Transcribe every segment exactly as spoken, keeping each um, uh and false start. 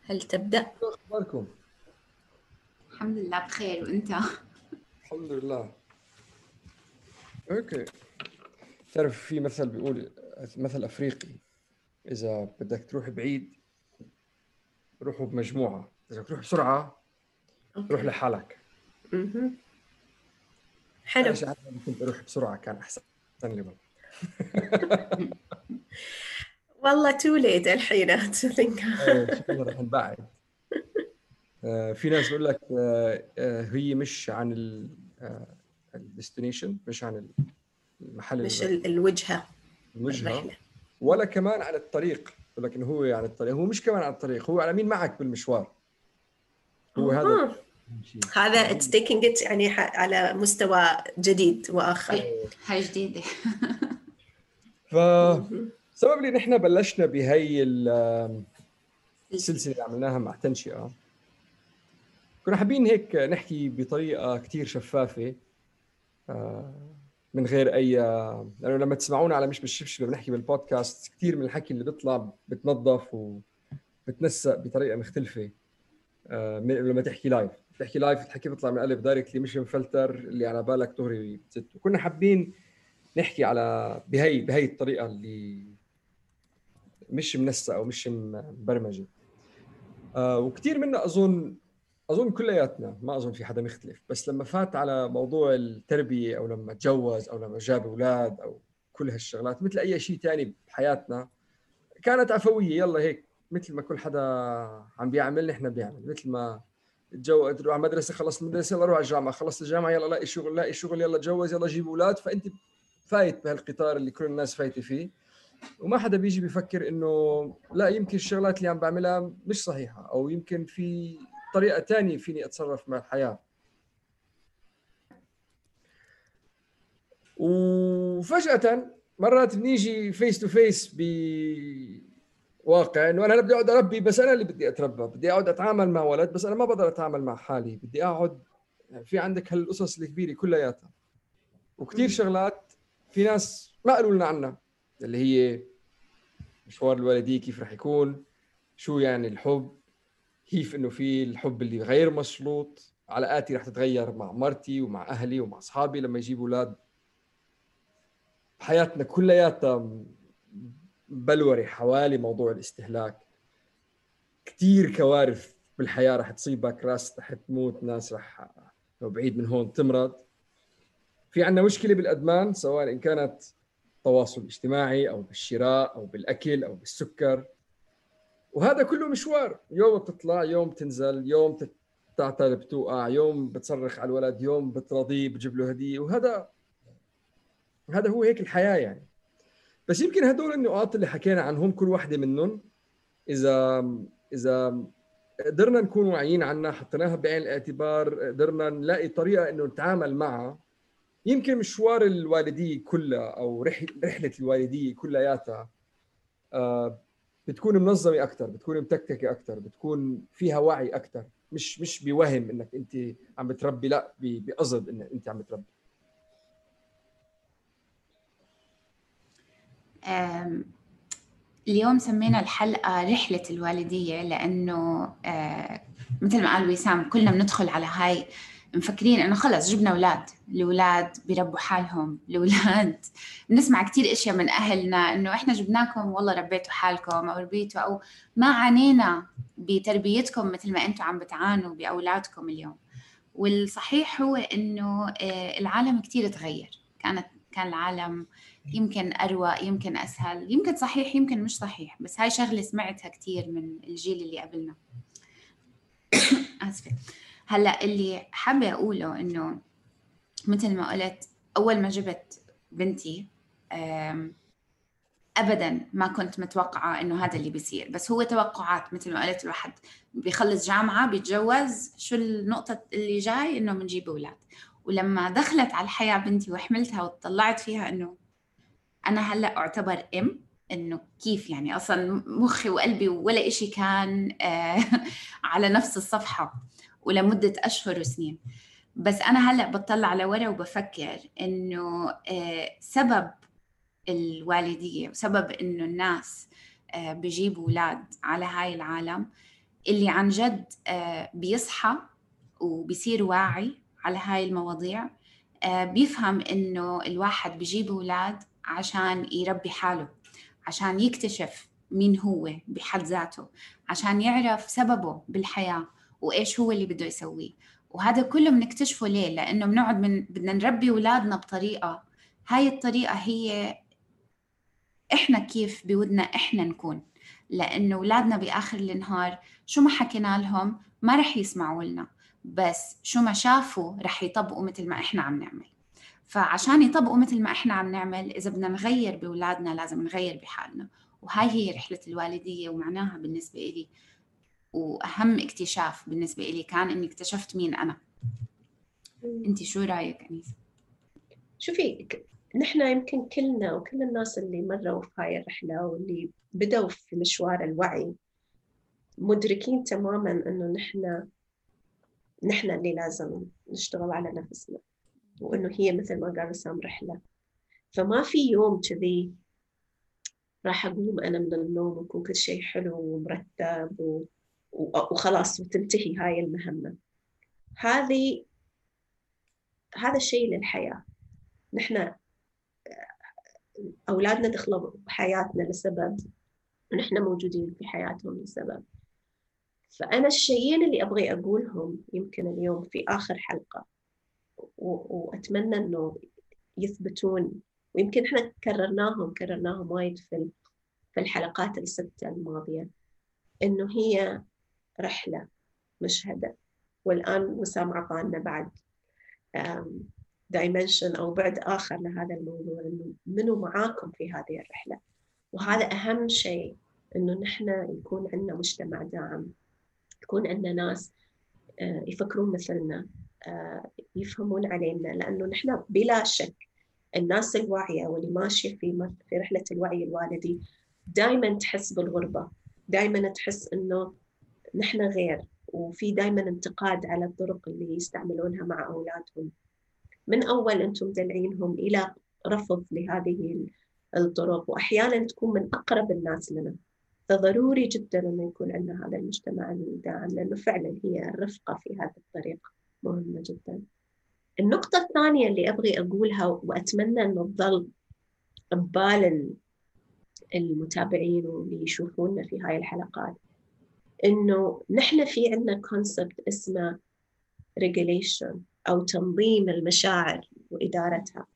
هل تبدأ؟ شو أخباركم؟ الحمد لله بخير. وانت؟ الحمد لله. اوكي. تعرف في مثل بيقول، مثل أفريقي، إذا بدك تروح بعيد روحوا بمجموعة، إذا بدك تروح بسرعة روح أوكي. لحالك. مهم. أنا حلو. شايف إني كنت أروح بسرعة كان أحسن لي والله. والله too late الحين to think. إيه، شو الله رح نبعد. آه، في ناس بيقول لك آه، آه، هي مش عن الديستنيشن، مش عن المحل مش اللي ال- الوجهة، الوجهة، الرحلة. ولا كمان عن الطريق. بيقول لك إنه هو عن الطريق، هو مش كمان عن الطريق، هو على مين معك بالمشوار. هو هذا أها. الشيء هذا يعني. it's taking it يعني ح- على مستوى جديد وآخر. هاي هاي جديدة. مهم. فسبب اللي نحن بلشنا بهي ال- السلسلة اللي عملناها مع تنشئة، كنا حابين هيك نحكي بطريقة كتير شفافة، آه، من غير أي، لأنه لما تسمعونا على مش بالشبشب بنحكي بالبودكاست، كتير من الحكي اللي بيطلع بتنظف وبتنسق بطريقة مختلفة. آه، من لما تحكي لايف تحكي لايف الحكي بيطلع من قلب دايركتلي، مش مفلتر اللي على بالك دغري بتزته. كنا حابين نحكي على بهي بهي الطريقة اللي مش منسقة أو مش مبرمجة. آه وكثير منا أظن أظن كلياتنا، ما أظن في حدا مختلف، بس لما فات على موضوع التربية أو لما تجوز أو لما جاب أولاد أو كل هالشغلات، مثل أي شيء تاني بحياتنا كانت عفوية، يلا هيك مثل ما كل حدا عم بيعمل نحن بيعمل. مثل ما تجوز تروح على المدرسة، خلصت المدرسة يلا روح على الجامعة، خلصت الجامعة يلا لاقي شغل، لاقي شغل يلا تجوز، يلا جيب أولاد. فأنت فايت بهالقطار اللي كل الناس فايتة فيه، وما حدا بيجي بيفكر انه لا، يمكن الشغلات اللي عم بعملها مش صحيحة، او يمكن في طريقة تانية فيني اتصرف مع الحياة. وفجأة مرات بنيجي فيس تو فيس بواقع انه انا بدي اقعد اربي، بس انا اللي بدي اتربى، بدي اقعد اتعامل مع ولد، بس انا ما بقدر اتعامل مع حالي، بدي اقعد. في عندك هالقصص الكبيرة كلياتها، وكتير مم. شغلات في ناس ما قالوا لنا عنها، اللي هي مشوار الوالدية كيف رح يكون، شو يعني الحب، كيف انه في الحب اللي غير مشروط، علاقاتي رح تتغير مع مرتي ومع اهلي ومع اصحابي لما يجيبوا اولاد. حياتنا كلياتها بلوري حوالي موضوع الاستهلاك. كتير كوارث بالحياة رح تصيبك، ناس رح تموت، ناس رح لو بعيد من هون تمرض. في عندنا مشكلة بالأدمان، سواء إن كانت تواصل اجتماعي أو بالشراء أو بالأكل أو بالسكر. وهذا كله مشوار، يوم بتطلع يوم تنزل، يوم تعترب توقع، يوم بتصرخ على الولد، يوم بتراضيه بتجيب له هدية. وهذا هذا هو هيك الحياة يعني. بس يمكن هدول النقاط اللي حكينا عنهم كل واحدة منهم، إذا إذا قدرنا نكون واعيين عنها، حطيناها بعين الاعتبار، قدرنا نلاقي طريقة إنه نتعامل معها، يمكن مشوار الوالدية كلها أو رحلة الوالدية كلياتها آه بتكون منظمة أكثر، بتكون متكتكة أكثر، بتكون فيها وعي أكثر، مش مش بوهم إنك أنت عم بتربي، لا بقصد إنك أنت عم بتربي. أم، اليوم سمينا الحلقة رحلة الوالدية لأنه آه، مثل ما قال وسام كلنا بندخل على هاي مفكرين إنه خلص جبنا أولاد، الأولاد بيربوا حالهم، الأولاد بنسمع كتير إشياء من أهلنا إنه إحنا جبناكم والله ربيتوا حالكم أو ربيتوا أو ما عانينا بتربيتكم مثل ما أنتوا عم بتعانوا بأولادكم اليوم. والصحيح هو إنه آه، العالم كتير تغير. كانت كان العالم يمكن أروق، يمكن أسهل، يمكن صحيح يمكن مش صحيح، بس هاي شغلة سمعتها كتير من الجيل اللي قبلنا. آسفة. هلأ اللي حابة أقوله إنه مثل ما قلت أول ما جبت بنتي أبداً ما كنت متوقعة إنه هذا اللي بيصير، بس هو توقعات مثل ما قلت، الواحد بيخلص جامعة بيتجوز، شو النقطة اللي جاي إنه بنجيب أولاد. ولما دخلت على الحياة بنتي وحملتها وطلعت فيها إنه أنا هلأ أعتبر أم، إنه كيف يعني أصلاً مخي وقلبي ولا إشي كان آه على نفس الصفحة ولمدة أشهر وسنين. بس أنا هلأ بطلع لورا وبفكر إنه آه سبب الوالدية وسبب إنه الناس بيجيبوا أولاد على هاي العالم اللي عن جد بيصحى وبيصير واعي على هاي المواضيع بيفهم إنه الواحد بيجيب أولاد عشان يربي حاله، عشان يكتشف مين هو بحد ذاته، عشان يعرف سببه بالحياة وإيش هو اللي بده يسويه. وهذا كله بنكتشفه ليه؟ لأنه بنقعد من بدنا نربي أولادنا بطريقة، هاي الطريقة هي إحنا كيف بودنا إحنا نكون، لأنه أولادنا بآخر النهار شو ما حكينا لهم ما رح يسمعوا لنا، بس شو ما شافوا رح يطبقوا مثل ما إحنا عم نعمل. فعشان يطبقوا مثل ما إحنا عم نعمل، إذا بدنا نغير بأولادنا لازم نغير بحالنا. وهاي هي رحلة الوالدية، ومعناها بالنسبة إلي وأهم اكتشاف بالنسبة إلي كان إني اكتشفت مين أنا. أنتي شو رأيك أنيس؟ شوفي، نحن يمكن كلنا وكل الناس اللي مروا في هاي الرحلة واللي بدوا في مشوار الوعي مدركين تماماً إنه نحن نحن اللي لازم نشتغل على نفسنا، وإنه هي مثل ما قال وسام رحلة. فما في يوم كذي راح أقوم أنا من النوم ويكون كل شيء حلو ومرتب و... وخلاص وتنتهي هاي المهمة. هذه هذا الشيء للحياة. نحن أولادنا دخلوا حياتنا لسبب، ونحن موجودين في حياتهم لسبب. فأنا الشيئين اللي أبغي أقولهم يمكن اليوم في آخر حلقة، و... وأتمنى أنه يثبتون، ويمكن إحنا كررناهم كررناهم وايد في في الحلقات الستة الماضية، إنه هي رحلة مش هدف. والآن وسام عطانا بعد دايمنشن أو بعد آخر لهذا الموضوع، إنه منو معاكم في هذه الرحلة. وهذا أهم شيء، إنه نحن يكون عندنا مجتمع داعم، يكون عندنا ناس يفكرون مثلنا، يفهمون علينا. لأنه نحن بلا شك الناس الواعية واللي ماشية في في رحلة الوعي الوالدي دائما تحس بالغربة، دائما تحس إنه نحن غير، وفي دائما انتقاد على الطرق اللي يستعملونها مع أولادهم، من أول أنتم دلعينهم إلى رفض لهذه الطرق، وأحيانا تكون من أقرب الناس لنا. فضروري جدا أنه يكون عندنا هذا المجتمع الداعم، لأنه فعلا هي الرفقة في هذا الطريق مهمة جدا. النقطة الثانية اللي أبغي أقولها وأتمنى أنه تظل ببال المتابعين واللي يشوفونا في هاي الحلقات، إنه نحن في عندنا كونسبت اسمه regulation أو تنظيم المشاعر وإدارتها.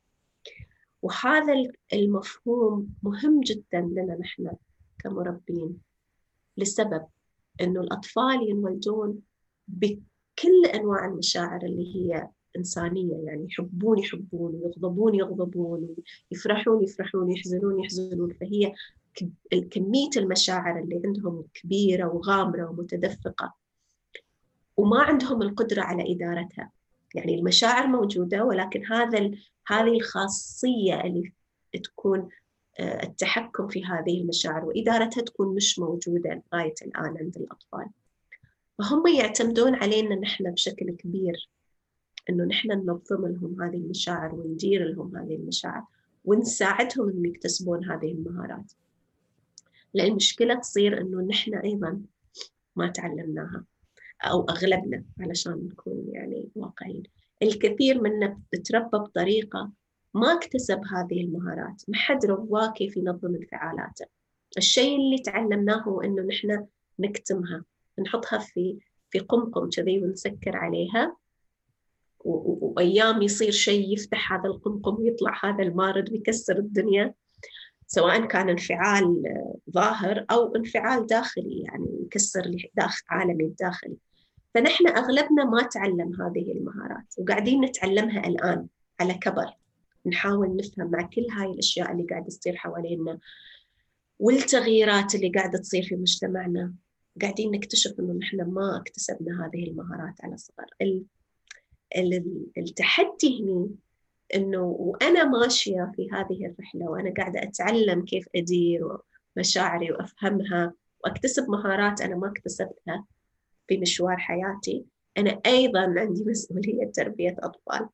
وهذا المفهوم مهم جدا لنا نحن كمربين، لسبب إنه الأطفال ينولدون بكل أنواع المشاعر اللي هي إنسانية، يعني يحبون يحبون ويغضبون يغضبون ويفرحون يفرحون يحزنون يحزنون. فهي كمية المشاعر اللي عندهم كبيرة وغامرة ومتدفقة، وما عندهم القدرة على إدارتها. يعني المشاعر موجودة، ولكن هذا هذه الخاصية اللي تكون التحكم في هذه المشاعر وإدارتها تكون مش موجودة لغاية الآن عند الأطفال. فهم يعتمدون علينا نحن بشكل كبير، إنه نحن ننظم لهم هذه المشاعر وندير لهم هذه المشاعر ونساعدهم إنهم يكتسبون هذه المهارات. لأن المشكلة تصير إنه نحن أيضا ما تعلمناها، أو أغلبنا، علشان نكون يعني واقعين. الكثير منا تربى بطريقة ما اكتسب هذه المهارات، ما حد رواه كيف ينظم انفعالاته. الشيء اللي تعلمناه هو إنه نحن نكتمها، نحطها في في قمقم كذي ونسكر عليها، وأيام يصير شيء يفتح هذا القمقم ويطلع هذا المارد ويكسر الدنيا، سواء كان انفعال ظاهر أو انفعال داخلي، يعني يكسر لي داخل عالمي الداخلي. فنحن أغلبنا ما تعلم هذه المهارات، وقاعدين نتعلمها الآن على كبر. نحاول نفهم مع كل هاي الأشياء اللي قاعدة تصير حوالينا والتغييرات اللي قاعدة تصير في مجتمعنا، قاعدين نكتشف إنه نحن ما اكتسبنا هذه المهارات على صغر. التحدي هنا إنه وأنا ماشية في هذه الرحلة وأنا قاعدة أتعلم كيف أدير مشاعري وأفهمها وأكتسب مهارات أنا ما اكتسبتها في مشوار حياتي، أنا أيضاً عندي مسؤولية تربية أطفال.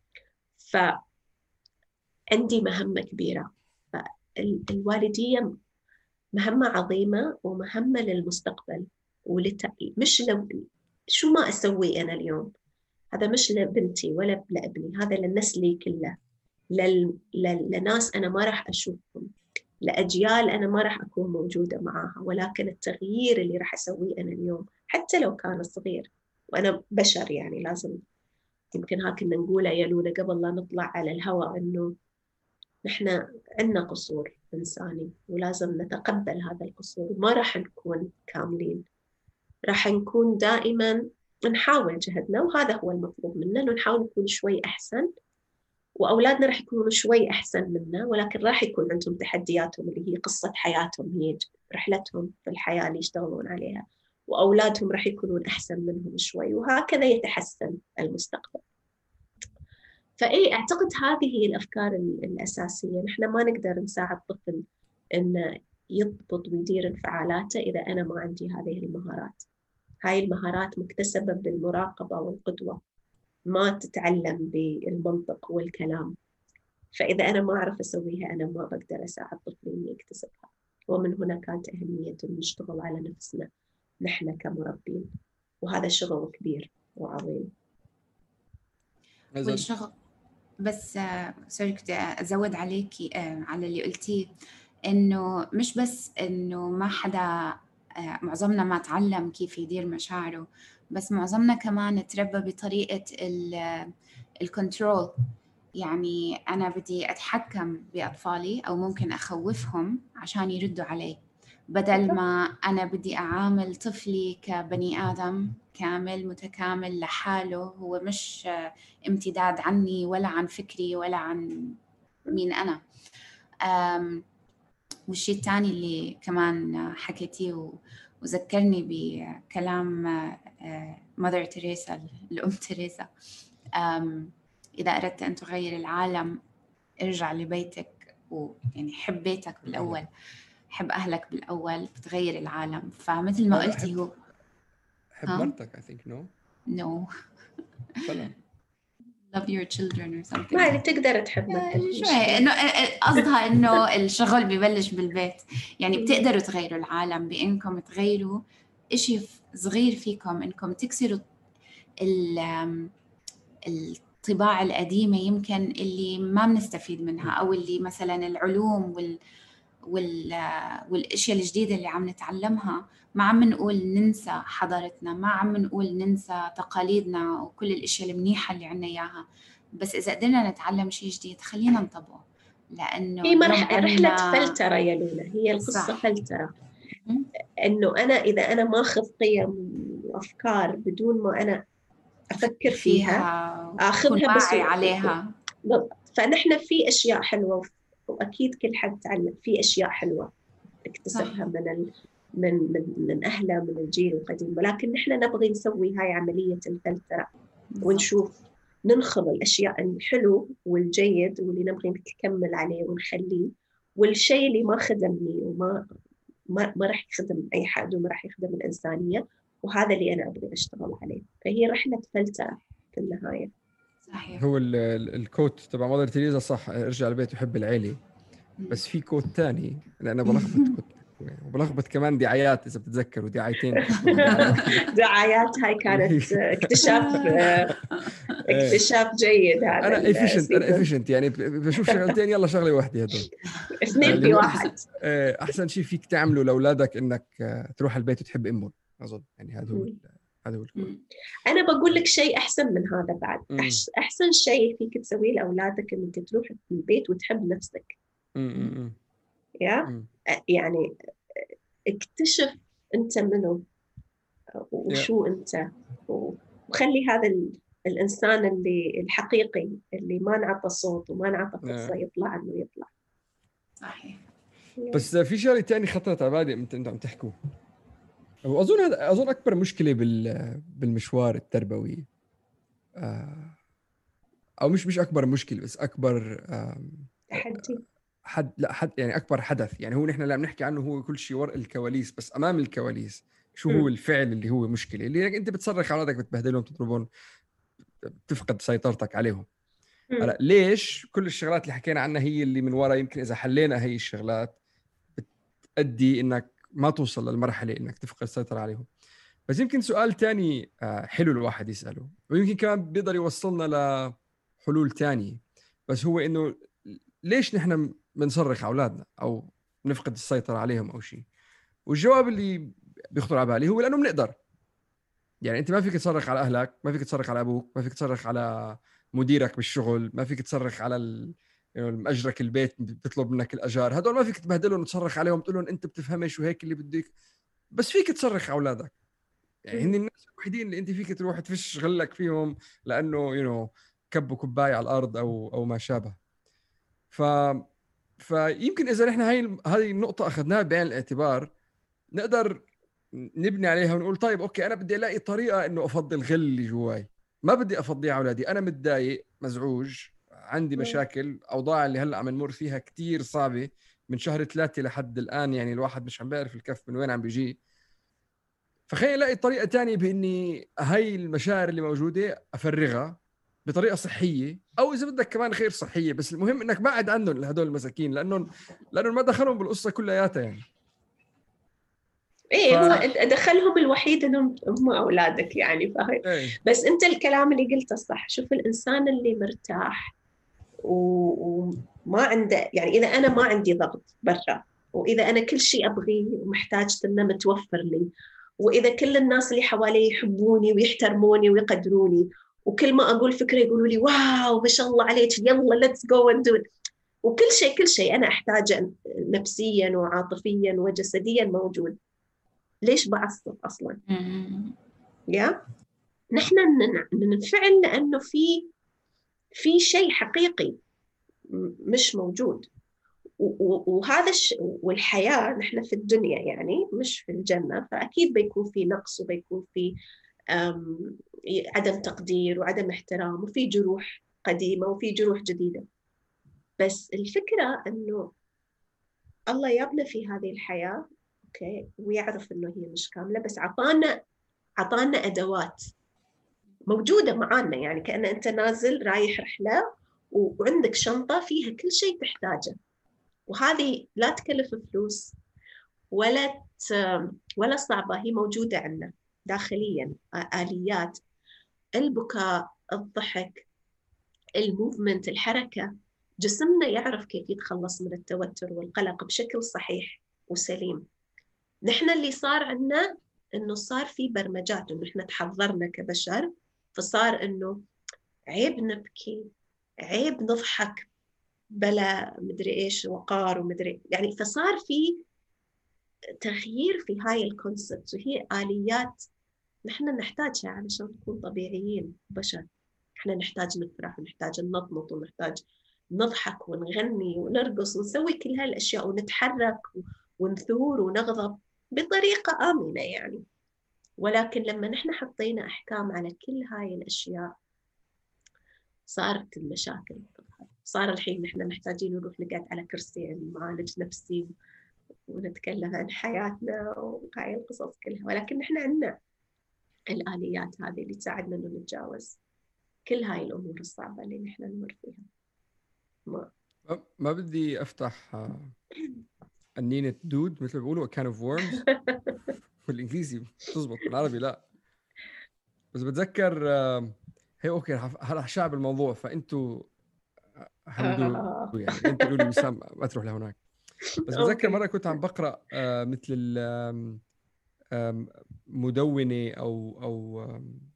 فعندي مهمة كبيرة. فالوالدية مهمة عظيمة ومهمة للمستقبل، ولت... مش لو شو ما أسوي أنا اليوم، هذا مش لبنتي ولا لابني، هذا للنسل كله، لل... لل... لناس أنا ما راح أشوفهم، لأجيال أنا ما راح أكون موجودة معاها، ولكن التغيير اللي راح أسويه أنا اليوم حتى لو كان صغير، وأنا بشر يعني لازم، يمكن ها كنا نقوله يا لولا قبل لا نطلع على الهواء، إنه نحن عندنا قصور إنساني ولازم نتقبل هذا القصور، ما راح نكون كاملين، راح نكون دائما نحاول جهدنا، وهذا هو المطلوب منا، إنه نحاول نكون شوي أحسن، وأولادنا راح يكونوا شوي أحسن منا، ولكن راح يكون عندهم تحدياتهم اللي هي قصة حياتهم، هي رحلتهم في الحياة اللي يشتغلون عليها، وأولادهم راح يكونون أحسن منهم شوي، وهكذا يتحسن المستقبل. فإيه أعتقد هذه هي الأفكار الأساسية. نحن ما نقدر نساعد طفل إنه يضبط ويدير انفعالاته إذا أنا ما عندي هذه المهارات. هاي المهارات مكتسبة بالمراقبة والقدوة، ما تتعلم بالمنطق والكلام. فإذا أنا ما أعرف أسويها أنا ما بقدر أساعد طفلي إني يكتسبها. ومن هنا كانت أهمية إن نشتغل على نفسنا نحن كمربين، وهذا شغل كبير وعظيم. والشغل بس سوري كنت أزود عليكي على اللي قلتيه، إنه مش بس إنه ما حدا، معظمنا ما تعلم كيف يدير مشاعره، بس معظمنا كمان تربى بطريقة الكنترول. يعني أنا بدي أتحكم بأطفالي أو ممكن أخوفهم عشان يردوا علي، بدل ما أنا بدي أعامل طفلي كبني آدم كامل متكامل لحاله، هو مش امتداد عني ولا عن فكري ولا عن مين أنا. والشيء الثاني اللي كمان حكيتيه وذكرني بكلام ماذر تيريسا، الأم تيريسا، إذا أردت أن تغير العالم ارجع لبيتك، ويعني حب بيتك بالأول، حب أهلك بالأول، بتغير العالم. فمثل ما قلتي هو حب مرتك. I think no no فلا love your children or something. ما اللي تقدر تحب مرتك شوي إنه قصدها إنه الشغل بيبلش بالبيت. يعني بتقدروا تغيروا العالم بإنكم تغيروا إشي صغير فيكم، إنكم تكسروا الطباع القديمة يمكن اللي ما بنستفيد منها، أو اللي مثلا العلوم وال وال والاشياء الجديده اللي عم نتعلمها ما عم نقول ننسى حضارتنا، ما عم نقول ننسى تقاليدنا وكل الاشياء المنيحه اللي عنا اياها، بس اذا قدرنا نتعلم شيء جديد خلينا نطبقه. لانه هي مرحله رحله فلتره يا لولا، هي القصه صح. فلتره، انه انا اذا انا ماخذ قيم وافكار بدون ما انا افكر فيها, فيها اخذها بس عليها. فنحن في اشياء حلوه، واكيد كل حد تعلم في اشياء حلوه اكتسبها من ال... من من من اهله من الجيل القديم، ولكن نحن نبغي نسوي هاي عمليه الفلتره ونشوف ننخذ الاشياء الحلو والجيد واللي نبغي نكمل عليه ونخليه، والشيء اللي ما خدمني وما ما, ما راح يخدم اي حد وما راح يخدم الانسانيه، وهذا اللي انا ابغي اشتغل عليه. فهي رحله فلتره في النهايه. صحيح. هو الكوت تبع مادر تيريزا صح، ارجع البيت وحب العيله، بس في كوت تاني لأنه بلخبط كوت وبلخبط كمان دعايات إذا بتتذكروا دعايتين دعايات هاي كانت اكتشاف اكتشاف جيد. هذا أنا إفيشنت أنا إفيشنت يعني بشوف شغلتين يلا شغلة واحدة هدول اثنين في واحد. أحسن شيء فيك تعمله لأولادك إنك تروح البيت وتحب أمهم، أظن يعني هذا هو هذا هو الكل. أنا بقول لك شيء أحسن من هذا بعد. أحسن شيء فيك تسويه لأولادك إنك تروح البيت وتحب نفسك. امم يا يعني اكتشف انت منو وشو انت، وخلي هذا الانسان اللي الحقيقي اللي ما نعطى صوت وما نعطى فرصه يطلع انه يطلع. صحيح. بس في شيء ثاني خطرت على بالي انت عم تحكوا، واظن هذا اظن اكبر مشكله بال بالمشوار التربوي، او مش مش اكبر مشكله بس اكبر تحدي حد لا حد يعني اكبر حدث. يعني هو نحن اللي عم نحكي عنه هو كل شيء وراء الكواليس، بس امام الكواليس شو هو الفعل اللي هو مشكله، اللي انت بتصرخ على اولادك بتبهدلهم تضربهم تفقد سيطرتك عليهم. هلا ليش كل الشغلات اللي حكينا عنها هي اللي من وراء يمكن اذا حلينا هي الشغلات بتؤدي انك ما توصل للمرحله انك تفقد السيطره عليهم. بس يمكن سؤال تاني حلو الواحد يسأله، ويمكن كمان بيقدر يوصلنا لحلول تانية، بس هو إنه ليش نحن بنصرخ على أولادنا أو نفقد السيطرة عليهم أو شيء؟ والجواب اللي بيخطر على بالي هو لأنه بنقدر. يعني أنت ما فيك تصرخ على أهلك، ما فيك تصرخ على أبوك، ما فيك تصرخ على مديرك بالشغل، ما فيك تصرخ على ال... يعني أجرك البيت بيطلب منك الأجار، هدول ما فيك تبهدلهم وتصرخ عليهم تقول لهم أنت بتفهمش وهيك اللي بدك. بس فيك تصرخ على أولادك، يعني هن الناس الوحيدين اللي أنت فيك تروح تفش غلك فيهم لأنه يو you know كبوا كوباية على الأرض أو أو ما شابه. ف فيمكن إذا نحن هاي هاي النقطة أخذناها بعين الاعتبار نقدر نبني عليها ونقول طيب أوكي أنا بدي ألاقي طريقة إنه أفضل غل اللي جواي، ما بدي أفضيه على أولادي. أنا متضايق مزعوج عندي مشاكل، أوضاع اللي هلأ عم نمر فيها كتير صعبة من شهر ثلاثة لحد الآن، يعني الواحد مش عم بيعرف الكف من وين عم بيجي. فخليني الاقي طريقه تانية باني هاي المشاعر اللي موجوده افرغها بطريقه صحيه، او اذا بدك كمان غير صحيه، بس المهم انك بعد عنهم هدول المساكين لانهم لانهم ما دخلهم بالقصه كلياتها يعني. ايه ف... هو ادخلهم الوحيد انهم هم اولادك يعني فهي. ايه. بس انت الكلام اللي قلته صح. شوف الانسان اللي مرتاح و- وما عنده، يعني اذا انا ما عندي ضغط برا، واذا انا كل شيء ابغيه ومحتاج انه متوفر لي، واذا كل الناس اللي حوالي يحبوني ويحترموني ويقدروني، وكل ما اقول فكره يقولوا لي واو ما شاء الله عليك يلا ليتس جو اند دو، وكل شيء كل شيء انا احتاجه نفسيا وعاطفيا وجسديا موجود، ليش بعصب اصلا؟ يا نحن ننفعل لانه في في شيء حقيقي مش موجود. وهذا الش... والحياة نحن في الدنيا يعني مش في الجنة، فأكيد بيكون في نقص وبيكون في أم... عدم تقدير وعدم احترام وفي جروح قديمة وفي جروح جديدة. بس الفكرة أنه الله يابنا في هذه الحياة أوكي ويعرف أنه هي مش كاملة، بس عطانا عطانا أدوات موجودة معانا، يعني كأن أنت نازل رايح رحلة وعندك شنطة فيها كل شيء تحتاجه، وهذه لا تكلف فلوس ولا ولا صعبة، هي موجودة عندنا داخليا. آليات البكاء، الضحك، الموفمنت، الحركة، جسمنا يعرف كيف يتخلص من التوتر والقلق بشكل صحيح وسليم. نحن اللي صار عندنا إنه صار في برمجات إنه إحنا تحضرنا كبشر، فصار إنه عيب نبكي، عيب نضحك بلا مدري إيش وقار ومدري يعني، فصار في تغيير في هاي الكونسبت، وهي آليات نحن نحتاجها علشان نكون طبيعيين بشر. نحن نحتاج نفرح ونحتاج ننطنط ونحتاج نضحك ونغني ونرقص ونسوي كل هالأشياء ونتحرك ونثور ونغضب بطريقة آمنة يعني. ولكن لما نحن حطينا أحكام على كل هاي الأشياء صارت المشاكل تظهر. صار الحين نحن محتاجين نروح نقعد على كرسي معالج نفسي ونتكلم عن حياتنا وهاي القصص كلها، ولكن نحن عندنا الآليات هذه اللي تساعدنا إنه نتجاوز كل هاي الأمور الصعبة اللي نحن نمر فيها. ما, ما بدي أفتح أنينة دود مثل بيقولوا كان اوف وورمز بالإنجليزي تزبط، بالعربي لا. بس بتذكر هي أوكي رح شعب الموضوع، فأنتوا حمدوا يعني أنتوا قولوا لي وسام ما تروح لهناك. بس بتذكر مرة كنت عم بقرأ مثل مدونة أو أو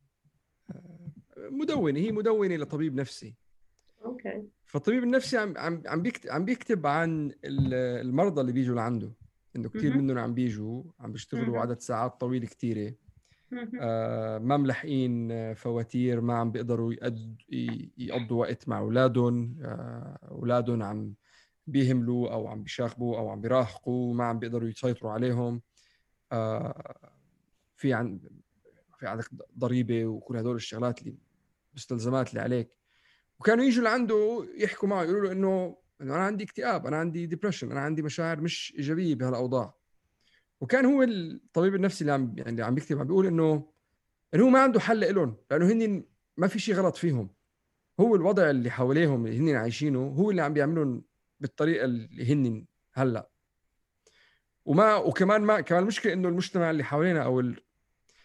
مدونة هي مدونة لطبيب نفسي. أوكي. فالطبيب النفسي عم عم عم بيكتب عم بيكتب عن المرضى اللي بيجوا لعنده، إنه كتير منهم عم بيجوا عم بيشتغلوا عدد ساعات طويلة كتيرة، آه ما ملحقين فواتير، ما عم بيقدروا يقضوا وقت مع أولادهم، آه أولادهم عم بيهملوا أو عم بيشاغبوا أو عم بيراهقوا، ما عم بيقدروا يسيطروا عليهم، آه في عن في عندك ضريبة وكل هدول الشغلات اللي مستلزمات اللي عليك. وكانوا يجوا لعنده يحكوا معه يقولوا له إنه إنه أنا عندي اكتئاب، أنا عندي ديبريشن، أنا عندي مشاعر مش إيجابية بهالأوضاع. وكان هو الطبيب النفسي اللي عم يعني اللي عم بيكتب عم بيقول إنه إنه هو ما عنده حل لهم، لأنه هن ما في شيء غلط فيهم، هو الوضع اللي حواليهم اللي هن عايشينه هو اللي عم بيعملون بالطريقة اللي هن هلأ. وما وكمان ما كمان المشكلة إنه المجتمع اللي حوالينا أو ال...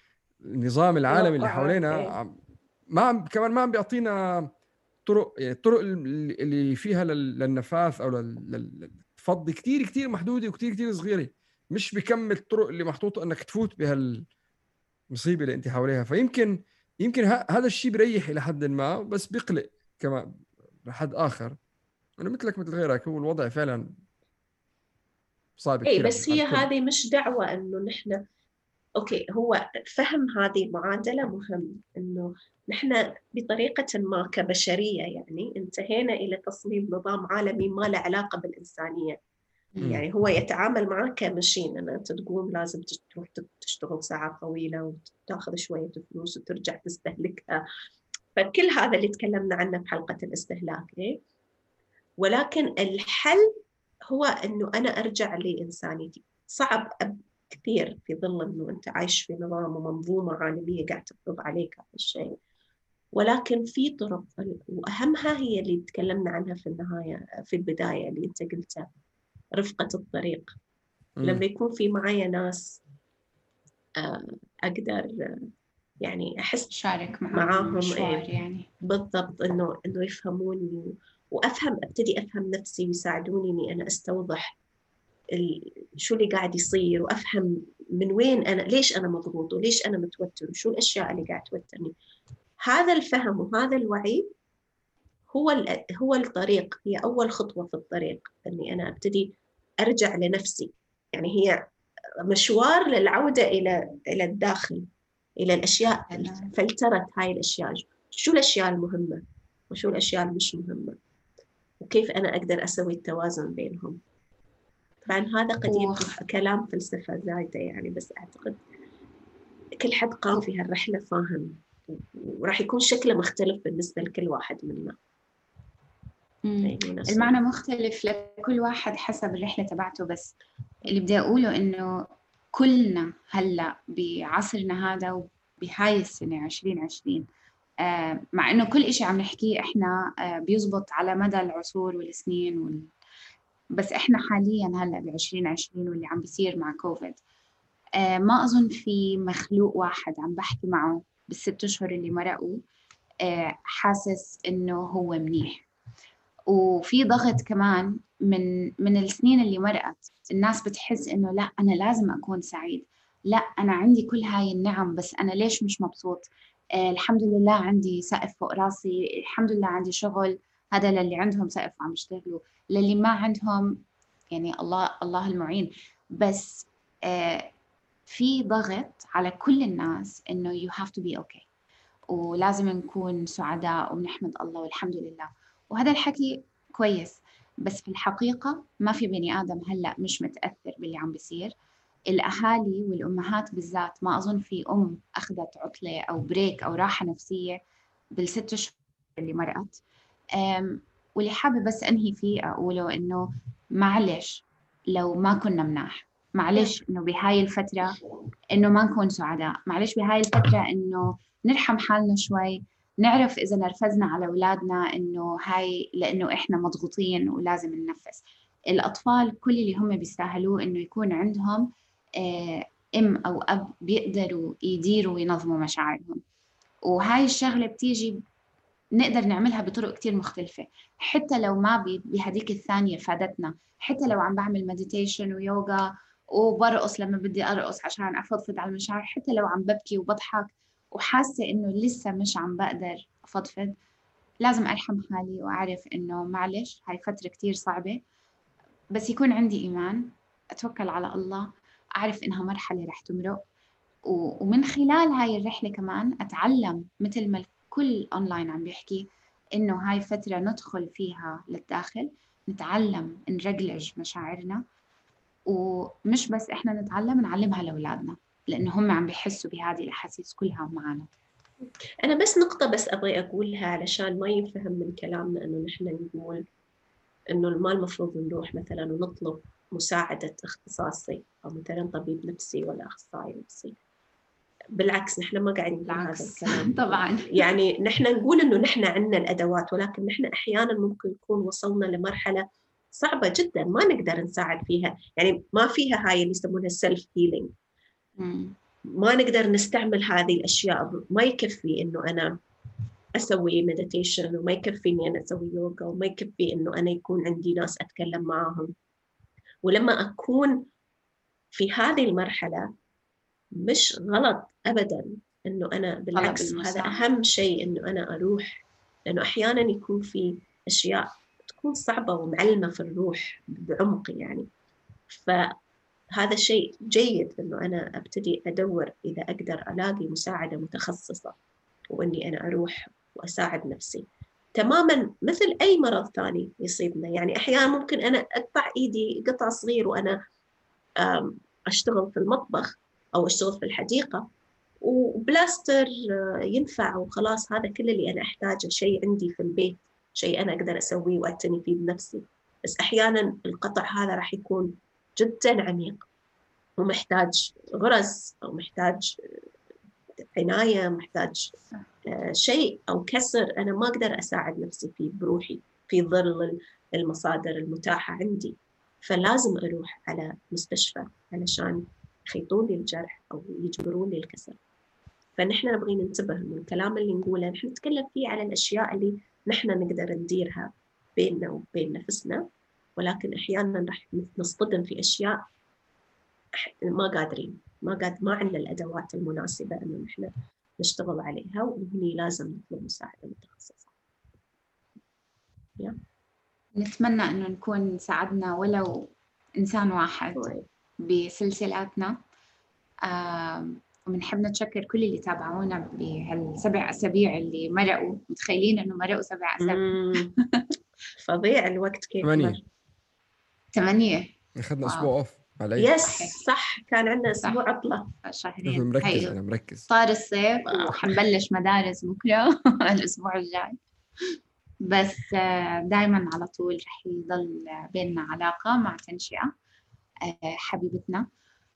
النظام العالمي اللي توقعات، حوالينا إيه. عم- ما عم كمان ما عم بيعطينا طرق، يعني الطرق اللي اللي فيها لل- للنفاث او لل- لل- للفض كتير كتير محدوده وكتير كتير صغيره، مش بكمل الطرق اللي محطوطه انك تفوت بهالمصيبه اللي انت حواليها. فيمكن يمكن ه- هذا الشيء بيريح الى حد ما، بس بيقلق كمان لحد اخر، انه مثلك مثل غيرك هو الوضع فعلا صعب اي كثير بس على هي الكل. هذه مش دعوة انه نحن، اوكي، هو فهم هذه المعادلة مهم، انه نحن بطريقة ما كبشرية يعني انتهينا الى تصميم نظام عالمي ما له علاقة بالإنسانية. مم. يعني هو يتعامل معك كمشين، أن أنت تقوم لازم تروح تشتغل ساعة طويلة وتاخذ شوية فلوس وترجع تستهلكها. فكل هذا اللي تكلمنا عنه بحلقة الاستهلاك. إيه؟ ولكن الحل هو أنه أنا أرجع لإنسانيتي. صعب كثير في ظل أنه أنت عايش في نظام ومنظومة عالمية قاعد تفرض عليك هذا الشيء، ولكن في طرق، وأهمها هي اللي تكلمنا عنها في النهاية في البداية اللي أنت قلتها، رفقة الطريق. مم. لما يكون في معايا ناس أقدر يعني أحس شارك معاهم معاهم مشوار إيه يعني. بالضبط، إنه إنه يفهموني وأفهم، أبتدي أفهم نفسي ويساعدوني إني أنا أستوضح شو اللي قاعد يصير، وأفهم من وين أنا، ليش أنا مضغوط وليش أنا متوتر وشو الأشياء اللي قاعد توترني. هذا الفهم وهذا الوعي هو هو الطريق، هي أول خطوة في الطريق، إني أنا أبتدي أرجع لنفسي. يعني هي مشوار للعودة إلى إلى الداخل، إلى الأشياء، فلترت هاي الأشياء، شو الأشياء المهمة وشو الأشياء المش مهمة، وكيف أنا أقدر أسوي التوازن بينهم. طبعا هذا قد يبقى كلام فلسفة زايدة يعني، بس أعتقد كل حد قام في هالرحلة فاهم، وراح يكون شكله مختلف بالنسبة لكل واحد منا. المعنى مختلف لكل واحد حسب الرحلة تبعته، بس اللي بدي أقوله إنه كلنا هلأ بعصرنا هذا وبهاي السنة عشرين عشرين، آه مع إنه كل إشي عم نحكيه إحنا آه بيزبط على مدى العصور والسنين وال... بس إحنا حالياً هلأ بعشرين عشرين واللي عم بيصير مع كوفيد، آه ما أظن في مخلوق واحد عم بحكي معه بالست أشهر اللي مرقوا آه حاسس إنه هو منيح. وفي ضغط كمان من من السنين اللي مرقت، الناس بتحس إنه لا أنا لازم أكون سعيد، لا أنا عندي كل هاي النعم بس أنا ليش مش مبسوط. آه الحمد لله عندي سقف فوق راسي، الحمد لله عندي شغل، هذا للي عندهم سقف وعم يشتغلوا، للي ما عندهم يعني الله الله المعين. بس آه في ضغط على كل الناس إنه you have to be okay، ولازم نكون سعداء ونحمد الله والحمد لله، وهذا الحكي كويس، بس في الحقيقة ما في بني آدم هلأ مش متأثر باللي عم بيصير. الأهالي والأمهات بالذات ما أظن في أم أخذت عطلة أو بريك أو راحة نفسية بالست شهور اللي مرقت. واللي حابة بس أنهي فيه أقوله إنه معلش لو ما كنا مناح، معلش إنه بهاي الفترة إنه ما نكون سعداء، معلش بهاي الفترة إنه نرحم حالنا شوي، نعرف إذا نرفزنا على أولادنا إنه هاي لأنه إحنا مضغوطين ولازم ننفس. الأطفال كل اللي هم بيستاهلوه إنه يكون عندهم أم أو أب بيقدروا يديروا وينظموا مشاعرهم، وهاي الشغلة بتيجي نقدر نعملها بطرق كتير مختلفة، حتى لو ما بهديك الثانية فادتنا، حتى لو عم بعمل مديتيشن ويوغا وبرقص لما بدي أرقص عشان أفضفض على المشاعر، حتى لو عم ببكي وبضحك وحاسة إنه لسه مش عم بقدر أفضفض، لازم أرحم حالي وأعرف إنه معلش هاي فترة كتير صعبة، بس يكون عندي إيمان، أتوكل على الله، أعرف إنها مرحلة رح تمرق، ومن خلال هاي الرحلة كمان أتعلم مثل ما كل أونلاين عم بيحكي إنه هاي فترة ندخل فيها للداخل، نتعلم نرجلج مشاعرنا، ومش بس إحنا نتعلم نعلمها لأولادنا لأنه هم عم بيحسوا بهذه الأحاسيس كلها معنا. أنا بس نقطة بس أبغي أقولها علشان ما ينفهم من كلامنا إنه نحن نقول إنه ما المفروض نروح مثلا ونطلب مساعدة اختصاصي أو مثلا طبيب نفسي ولا أخصائي نفسي. بالعكس نحن ما قاعدين نقول هذا الكلام طبعا. يعني نحن نقول إنه نحن عندنا الأدوات، ولكن نحن أحيانا ممكن نكون وصلنا لمرحلة صعبة جدا ما نقدر نساعد فيها، يعني ما فيها هاي اللي يسمونها self healing. ما نقدر نستعمل هذه الأشياء. ما يكفي إنه أنا أسوي مديتيشن، وما يكفي إني أنا أسوي يوغا، وما يكفي إنه أنا يكون عندي ناس أتكلم معاهم. ولما أكون في هذه المرحلة مش غلط أبداً إنه أنا بالعكس، هذا أهم شيء إنه أنا أروح، لأنه أحياناً يكون في أشياء تكون صعبة ومعلمة في الروح بعمق يعني. فهذا شيء جيد إنه أنا أبتدي أدور إذا أقدر ألاقي مساعدة متخصصة، وإني أنا أروح وأساعد نفسي تماماً مثل أي مرض ثاني يصيبنا. يعني أحياناً ممكن أنا أقطع إيدي قطع صغير وأنا أشتغل في المطبخ أو أشتغل في الحديقة، وبلاستر ينفع وخلاص. هذا كل اللي أنا أحتاجه، شيء عندي في البيت، شيء أنا أقدر أسويه وأعتني فيه بنفسي. بس أحياناً القطع هذا راح يكون جداً عميق ومحتاج غرز، أو محتاج عناية، محتاج شيء أو كسر أنا ما أقدر أساعد نفسي فيه بروحي في ظل المصادر المتاحة عندي. فلازم أروح على مستشفى علشان يخيطون لي الجرح أو يجبرون لي الكسر. فنحن نبغي ننتبه من الكلام اللي نقوله، نحن نتكلم فيه على الأشياء اللي نحن نقدر نديرها بيننا وبين نفسنا، ولكن أحياناً رح نصطدم في أشياء ما قادرين، ما قاد ما عندنا الأدوات المناسبة إنه نحن نشتغل عليها، وهني لازم نطلب مساعدة متخصصة. yeah. نتمنى إنه نكون ساعدنا ولو إنسان واحد بسلسلاتنا. وبنحب نتشكر كل اللي تابعونا بهالسبع أسابيع اللي مرقوا. متخيلين إنه مرقوا سبع أسابيع؟ فظيع الوقت كيف مر. ثمانية. أخذنا أسبوع أوف علي. يس صح، كان عندنا أسبوع عطلة. شهرين. مركز أنا مركز. صار الصيف وحنبلش مدارس بكرة الأسبوع الجاي. بس دايما على طول رح يضل بيننا علاقة مع تنشئة حبيبتنا،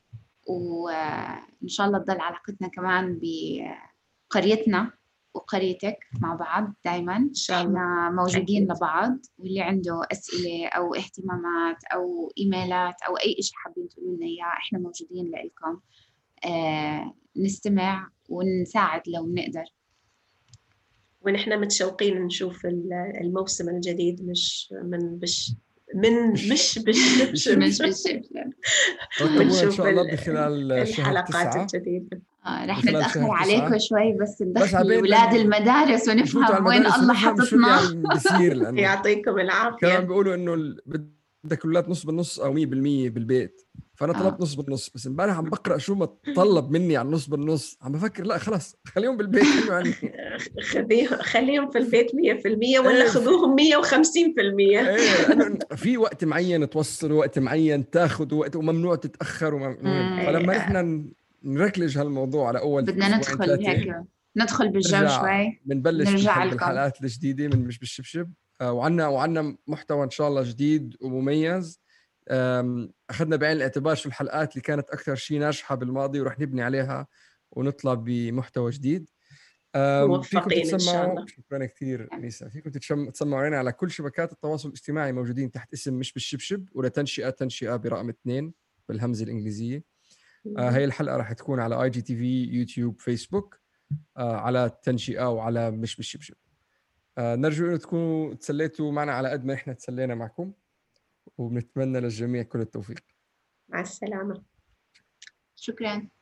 وإن شاء الله تضل علاقتنا كمان بقريتنا وقريتك مع بعض دايما. إن شاء الله احنا موجودين أكيد لبعض، واللي عنده أسئلة أو اهتمامات أو إيميلات أو أي إشي حابين تقولوا لنا إياه، إحنا موجودين لكم. آه نستمع ونساعد لو نقدر. ونحن متشوقين نشوف الموسم الجديد، مش من بش من مش بش مش بش ونشوف إن شاء الله بخلال الحلقات الجديدة. آه رح نتأخر عليكم شوي بس ندخل أولاد المدارس ونفهم وين الله حطتنا. يعطيكم العافية. كمان بيقولوا إنه بدك الأولاد نص بالنص أو مية بالمية بالبيت، فأنا طلبت آه. نص بالنص. بس امبارح عم بقرأ شو ما طلب مني عن نص بالنص، عم بفكر لا خلاص خليهم بالبيت. يعني خليهم خليهم في البيت مية في المية ولا خذوهم مية وخمسين في المية. إيه، لأنه في وقت معين توصلوا، وقت معين تاخذوا وقت، وممنوع تتأخر وممنوع. فلما نحن نركلج هالموضوع على أول بدنا ندخل هيك ندخل بالجو شوي، بنبلش بالحلقات الجديدة من مش بالشبشب. وعنا وعنا محتوى إن شاء الله جديد ومميز. أخذنا بعين الاعتبار شو الحلقات اللي كانت أكثر شيء ناجحة بالماضي، ورح نبني عليها ونطلع بمحتوى جديد. فيكم تسمعوا، شكرا كثير نيسا، فيكم تسمعوا علينا على كل شبكات التواصل الاجتماعي، موجودين تحت اسم مش بالشبشب، ولا تنشئة تنشئة برقم اثنين بالهمزة الإنجليزية. آه هاي الحلقة راح تكون على اي جي تي في، يوتيوب، فيسبوك، آه على تنشئة وعلى مش بالشبشب. آه نرجو أن تكونوا تسليتوا معنا على قد ما إحنا تسلينا معكم، وبنتمنى للجميع كل التوفيق. مع السلامة. شكرا.